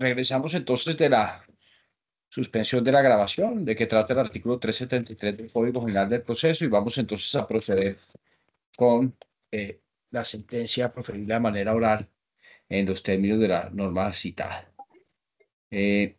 Regresamos entonces de la suspensión de la grabación, de que trata el artículo 373 del Código General del Proceso, y vamos entonces a proceder con la sentencia proferida de manera oral en los términos de la norma citada. Eh,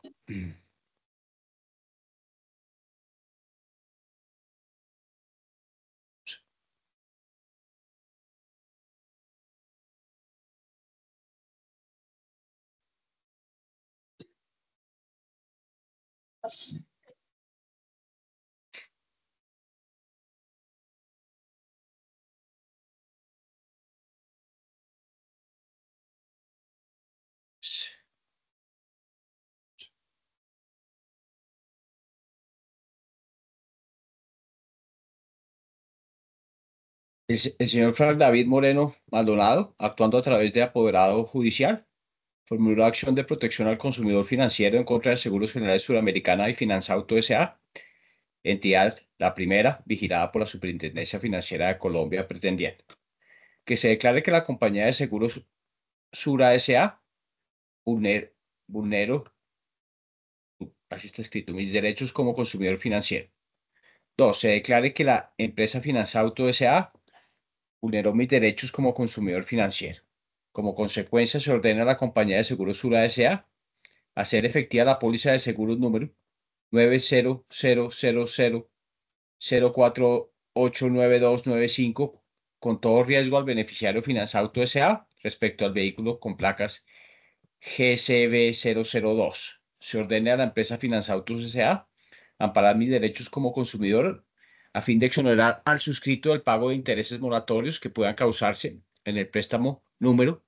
el señor Frank David Moreno Maldonado, actuando a través de apoderado judicial, formuló acción de protección al consumidor financiero en contra de Seguros Generales Suramericana y Finanzauto S.A., entidad, la primera, vigilada por la Superintendencia Financiera de Colombia, pretendiendo que se declare que la compañía de seguros Sura S.A. vulnero, así está escrito, mis derechos como consumidor financiero. Dos, se declare que la empresa Finanzauto S.A. vulneró mis derechos como consumidor financiero. Como consecuencia, se ordena a la compañía de seguros Sura S.A. hacer efectiva la póliza de seguros número 9000004889295 con todo riesgo al beneficiario Finanzauto S.A. respecto al vehículo con placas GCB002. Se ordena a la empresa Finanzautos S.A. amparar mis derechos como consumidor a fin de exonerar al suscrito del pago de intereses moratorios que puedan causarse en el préstamo número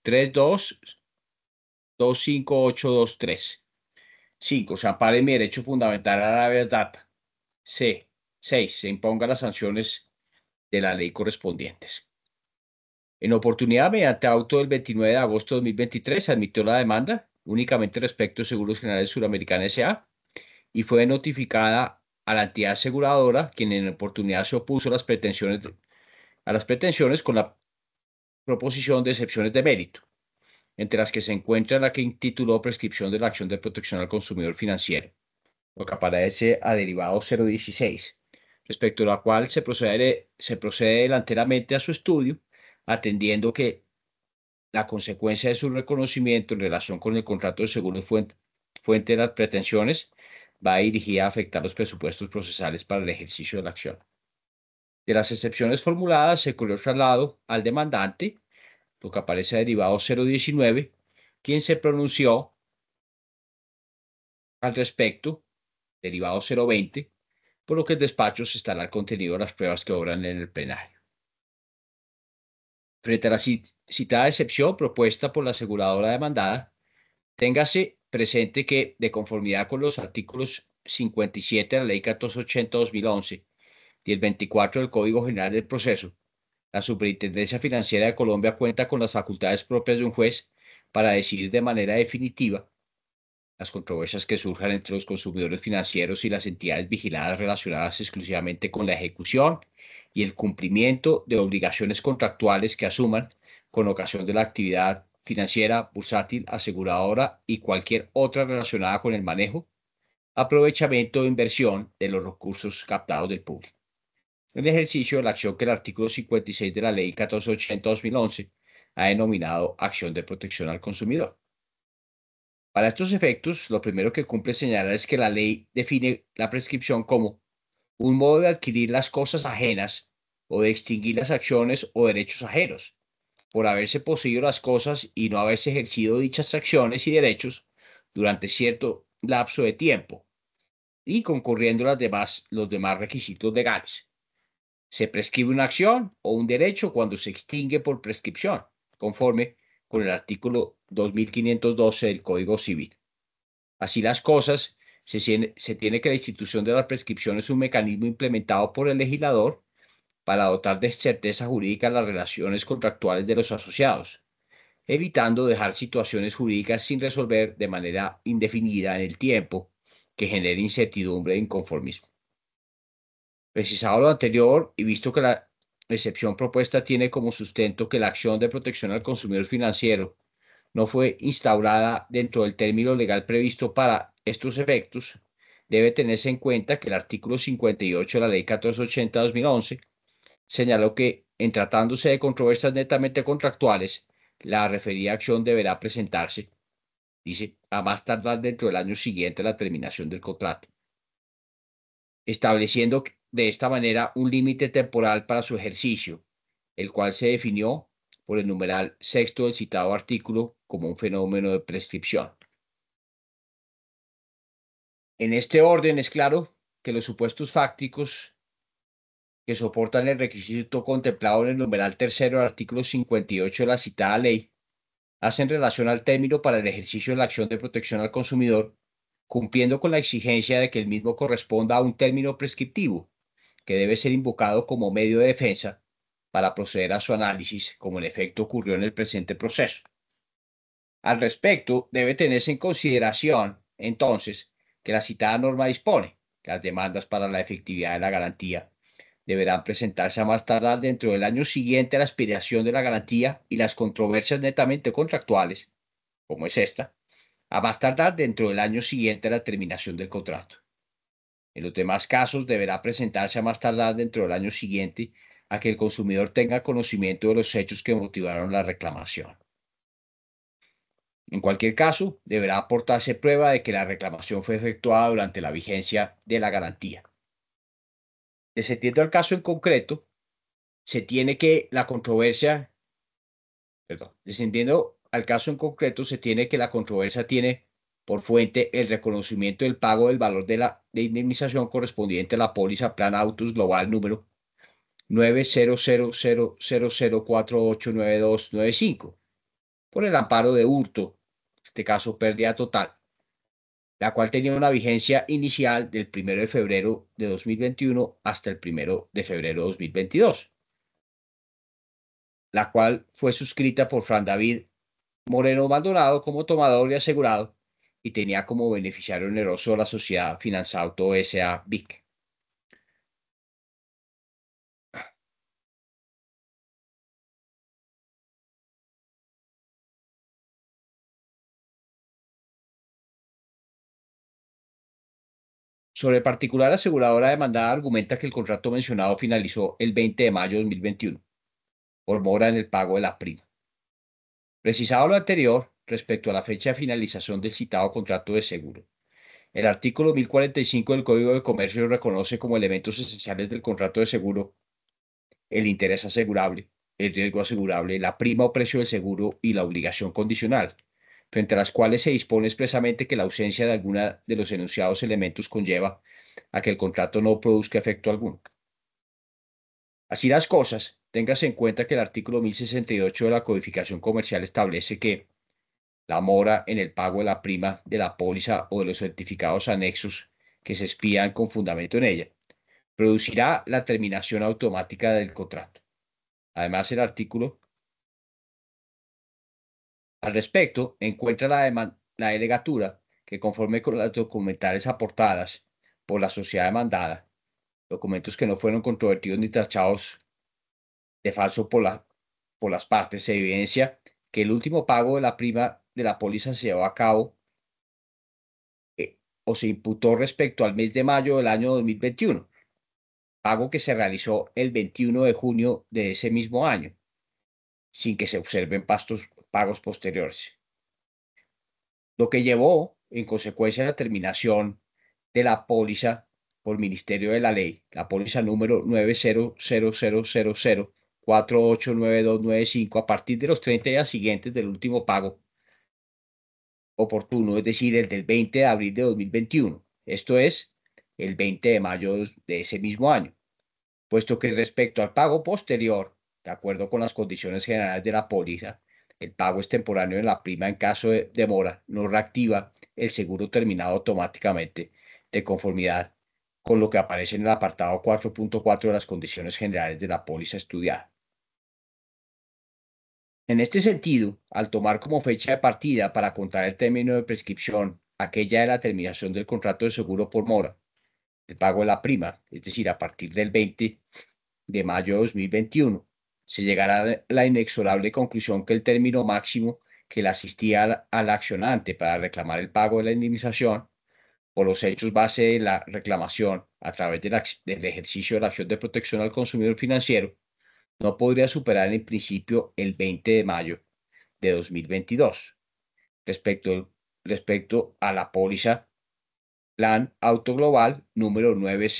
3225823. 5. Se ampare mi derecho fundamental a la verdad. C. 6. Se impongan las sanciones de la ley correspondientes. En oportunidad, mediante auto del 29 de agosto de 2023, se admitió la demanda únicamente respecto a Seguros Generales Suramericana S.A. y fue notificada a la entidad aseguradora, quien en oportunidad se opuso a las pretensiones con la proposición de excepciones de mérito, entre las que se encuentra la que intituló prescripción de la acción de protección al consumidor financiero, lo que aparece a derivado 016, respecto a la cual se procede delanteramente a su estudio, atendiendo que la consecuencia de su reconocimiento en relación con el contrato de seguro fuente de las pretensiones va dirigida a afectar los presupuestos procesales para el ejercicio de la acción. De las excepciones formuladas, se ocurrió el traslado al demandante, lo que aparece derivado 019, quien se pronunció al respecto, derivado 020, por lo que el despacho se estará al contenido de las pruebas que obran en el plenario. Frente a la citada excepción propuesta por la aseguradora demandada, téngase presente que, de conformidad con los artículos 57 de la Ley 1480-2011 y el 24 del Código General del Proceso, la Superintendencia Financiera de Colombia cuenta con las facultades propias de un juez para decidir de manera definitiva las controversias que surjan entre los consumidores financieros y las entidades vigiladas relacionadas exclusivamente con la ejecución y el cumplimiento de obligaciones contractuales que asuman con ocasión de la actividad financiera, bursátil, aseguradora y cualquier otra relacionada con el manejo, aprovechamiento o inversión de los recursos captados del público. En ejercicio de la acción que el artículo 56 de la Ley 1480-2011 ha denominado acción de protección al consumidor. Para estos efectos, lo primero que cumple señalar es que la ley define la prescripción como un modo de adquirir las cosas ajenas o de extinguir las acciones o derechos ajenos, por haberse poseído las cosas y no haberse ejercido dichas acciones y derechos durante cierto lapso de tiempo, y concurriendo los demás requisitos legales. Se prescribe una acción o un derecho cuando se extingue por prescripción, conforme con el artículo 2512 del Código Civil. Así las cosas, se tiene que la institución de la prescripción es un mecanismo implementado por el legislador para dotar de certeza jurídica las relaciones contractuales de los asociados, evitando dejar situaciones jurídicas sin resolver de manera indefinida en el tiempo que genere incertidumbre e inconformismo. Precisado lo anterior y visto que la excepción propuesta tiene como sustento que la acción de protección al consumidor financiero no fue instaurada dentro del término legal previsto para estos efectos, debe tenerse en cuenta que el artículo 58 de la Ley 1480-2011 señaló que, en tratándose de controversias netamente contractuales, la referida acción deberá presentarse, dice, a más tardar dentro del año siguiente a la terminación del contrato, estableciendo de esta manera un límite temporal para su ejercicio, el cual se definió por el numeral sexto del citado artículo como un fenómeno de prescripción. En este orden es claro que los supuestos fácticos que soportan el requisito contemplado en el numeral tercero del artículo 58 de la citada ley hacen relación al término para el ejercicio de la acción de protección al consumidor, cumpliendo con la exigencia de que el mismo corresponda a un término prescriptivo, que debe ser invocado como medio de defensa para proceder a su análisis, como en efecto ocurrió en el presente proceso. Al respecto, debe tenerse en consideración, entonces, que la citada norma dispone que las demandas para la efectividad de la garantía deberán presentarse a más tardar dentro del año siguiente a la expiración de la garantía y las controversias netamente contractuales, como es esta, a más tardar dentro del año siguiente a la terminación del contrato. En los demás casos, deberá presentarse a más tardar dentro del año siguiente a que el consumidor tenga conocimiento de los hechos que motivaron la reclamación. En cualquier caso, deberá aportarse prueba de que la reclamación fue efectuada durante la vigencia de la garantía. Descendiendo al caso en concreto, se tiene que la controversia, descendiendo al caso en concreto, se tiene que la controversia tiene por fuente el reconocimiento del pago del valor de indemnización correspondiente a la póliza Plan Autos Global número 9000000489295 por el amparo de hurto, en este caso pérdida total, la cual tenía una vigencia inicial del 1 de febrero de 2021 hasta el 1 de febrero de 2022, la cual fue suscrita por Fran David Moreno Maldonado como tomador y asegurado y tenía como beneficiario oneroso la sociedad Finanzauto S.A. Vic. Sobre el particular aseguradora demandada argumenta que el contrato mencionado finalizó el 20 de mayo de 2021 por mora en el pago de la prima. Precisado lo anterior, respecto a la fecha de finalización del citado contrato de seguro, el artículo 1045 del Código de Comercio reconoce como elementos esenciales del contrato de seguro el interés asegurable, el riesgo asegurable, la prima o precio del seguro y la obligación condicional, frente a las cuales se dispone expresamente que la ausencia de alguna de los enunciados elementos conlleva a que el contrato no produzca efecto alguno. Así las cosas, téngase en cuenta que el artículo 1068 de la Codificación Comercial establece que la mora en el pago de la prima de la póliza o de los certificados anexos que se expían con fundamento en ella, producirá la terminación automática del contrato. Además, el artículo al respecto encuentra la delegatura que, conforme con las documentales aportadas por la sociedad demandada, documentos que no fueron controvertidos ni tachados de falso por las partes, se evidencia que el último pago de la prima de la póliza se llevó a cabo o se imputó respecto al mes de mayo del año 2021, pago que se realizó el 21 de junio de ese mismo año, sin que se observen pagos posteriores, lo que llevó en consecuencia a la terminación de la póliza por Ministerio de la Ley, la póliza número 90000489295 a partir de los 30 días siguientes del último pago oportuno, es decir, el del 20 de abril de 2021, esto es, el 20 de mayo de ese mismo año, puesto que respecto al pago posterior, de acuerdo con las condiciones generales de la póliza, el pago extemporáneo de la prima en caso de demora no reactiva el seguro terminado automáticamente de conformidad con lo que aparece en el apartado 4.4 de las condiciones generales de la póliza estudiada. En este sentido, al tomar como fecha de partida para contar el término de prescripción aquella de la terminación del contrato de seguro por mora, el pago de la prima, es decir, a partir del 20 de mayo de 2021, se llegará a la inexorable conclusión que el término máximo que le asistía al accionante para reclamar el pago de la indemnización o los hechos base de la reclamación a través del ejercicio de la acción de protección al consumidor financiero no podría superar en principio el 20 de mayo de 2022 respecto a la póliza Plan Auto Global número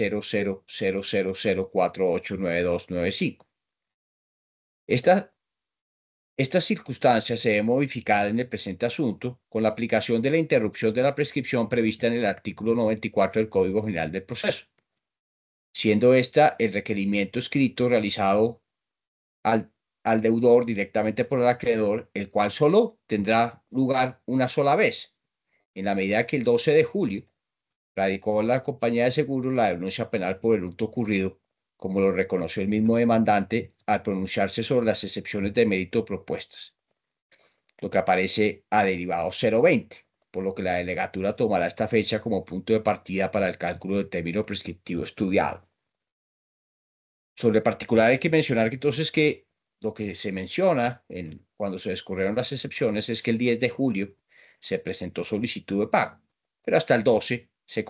90000489295. Esta Esta circunstancia se ve modificada en el presente asunto con la aplicación de la interrupción de la prescripción prevista en el artículo 94 del Código General del Proceso, siendo esta el requerimiento escrito realizado al, al deudor directamente por el acreedor, el cual solo tendrá lugar una sola vez, en la medida que el 12 de julio radicó la compañía de seguros la denuncia penal por el hurto ocurrido, como lo reconoció el mismo demandante al pronunciarse sobre las excepciones de mérito propuestas, lo que aparece a derivado 020, por lo que la delegatura tomará esta fecha como punto de partida para el cálculo del término prescriptivo estudiado. Sobre particular hay que mencionar que entonces que lo que se menciona cuando se discurrieron las excepciones es que el 10 de julio se presentó solicitud de pago, pero hasta el 12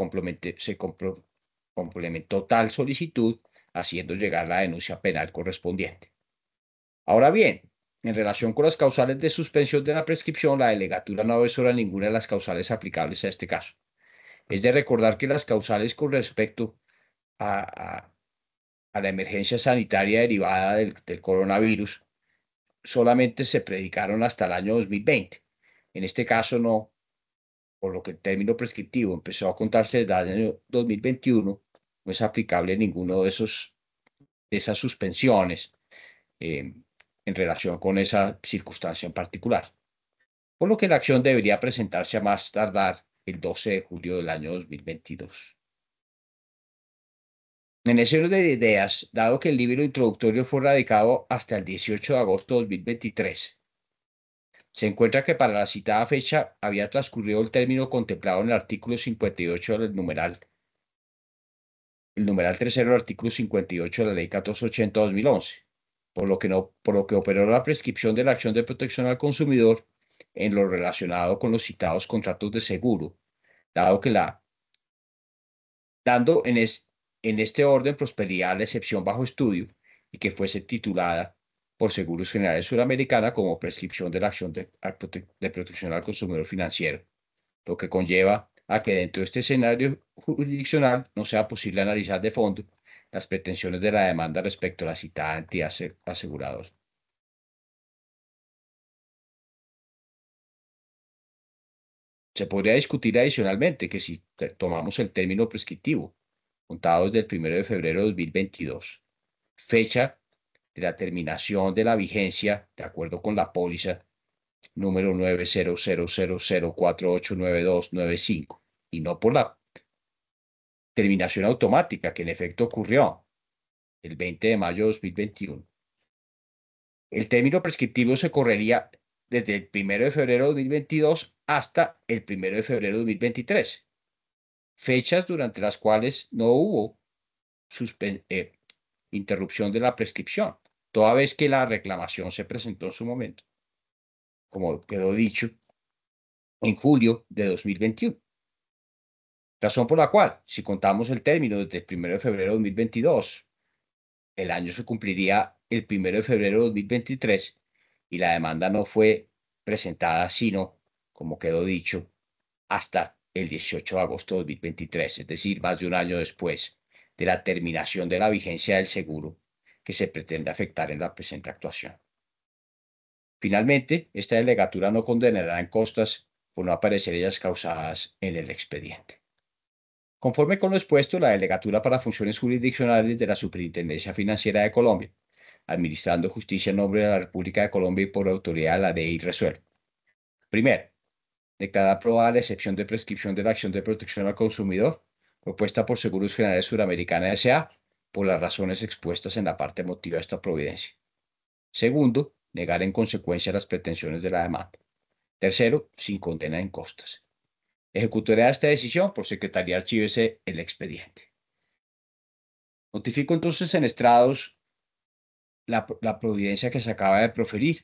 complementó tal solicitud haciendo llegar la denuncia penal correspondiente. Ahora bien, en relación con las causales de suspensión de la prescripción, la delegatura no avesora ninguna de las causales aplicables a este caso. Es de recordar que las causales con respecto a, a- a la emergencia sanitaria derivada del coronavirus solamente se predicaron hasta el año 2020. En este caso no, por lo que el término prescriptivo empezó a contarse desde el año 2021, no es aplicable ninguno de esas suspensiones eh, en relación con esa circunstancia en particular, por lo que la acción debería presentarse a más tardar el 12 de julio del año 2022. En ese orden de ideas, dado que el libro introductorio fue radicado hasta el 18 de agosto de 2023, se encuentra que para la citada fecha había transcurrido el término contemplado en el artículo 58 del el numeral tercero del artículo 58 de la Ley 1480-2011, por lo que operó la prescripción de la acción de protección al consumidor en lo relacionado con los citados contratos de seguro, dado que dando en este orden prosperidad la excepción bajo estudio y que fuese titulada por Seguros Generales Suramericana como prescripción de la acción de protección al consumidor financiero, lo que conlleva a que dentro de este escenario jurisdiccional no sea posible analizar de fondo las pretensiones de la demanda respecto a la citada entidad aseguradora. Se podría discutir adicionalmente que si tomamos el término prescriptivo, contado desde el 1 de febrero de 2022, fecha de la terminación de la vigencia, de acuerdo con la póliza número 90000489295, y no por la terminación automática que en efecto ocurrió el 20 de mayo de 2021. El término prescriptivo se correría desde el 1 de febrero de 2022 hasta el 1 de febrero de 2023, fechas durante las cuales no hubo interrupción de la prescripción, toda vez que la reclamación se presentó en su momento, como quedó dicho, en julio de 2021. Razón por la cual, si contamos el término desde el 1 de febrero de 2022, el año se cumpliría el 1 de febrero de 2023 y la demanda no fue presentada sino, como quedó dicho, hasta el 18 de agosto de 2023, es decir, más de un año después de la terminación de la vigencia del seguro que se pretende afectar en la presente actuación. Finalmente, esta delegatura no condenará en costas por no aparecer ellas causadas en el expediente. Conforme con lo expuesto, la Delegatura para Funciones Jurisdiccionales de la Superintendencia Financiera de Colombia, administrando justicia en nombre de la República de Colombia y por autoridad de la ley, resuelve. Primero, declarar aprobada la excepción de prescripción de la acción de protección al consumidor propuesta por Seguros Generales Suramericana S.A. por las razones expuestas en la parte motiva de esta providencia. Segundo, negar en consecuencia las pretensiones de la demanda. Tercero, sin condena en costas. Ejecutará esta decisión por secretaría archívese el expediente. Notifico entonces en estrados la providencia que se acaba de proferir